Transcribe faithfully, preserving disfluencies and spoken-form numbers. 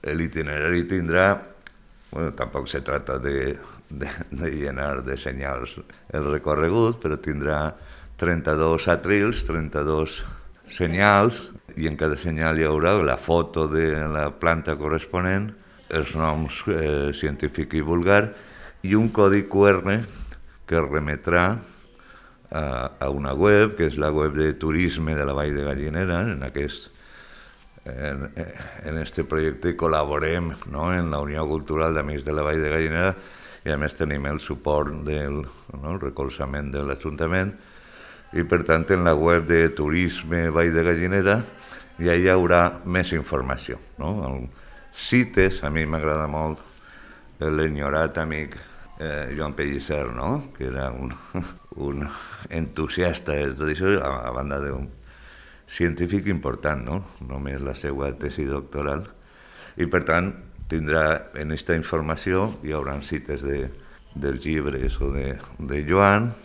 el itinerario tendrá, bueno, tampoco se trata de, de, de llenar de señals el recorregut, però tindrà trenta-dos atrils, trenta-dos senyals, i en cada senyal hi haurà la foto de la planta corresponent, els noms eh, científic i vulgar, i un codi Q R que remetrà a, a una web, que és la web de turisme de la Vall de Gallinera. En aquest en, en este projecte col·laborem, no?, en la Unió Cultural d'Amics de la Vall de Gallinera, i a més tenim el suport del, no?, el recolzament de l'Ajuntament, i per tant en la web de Turisme Vall de Gallinera ja hi haurà més informació, no? El, cites, a mi m'agrada molt l'enyorat amic eh, Joan Pellicer, no?, que era un, un entusiasta de tot això, a, a banda d'un científic important, no?, només la seva tesi doctoral, i per tant tindrà en aquesta informació, hi haurà cites de, dels llibres o de, de Joan,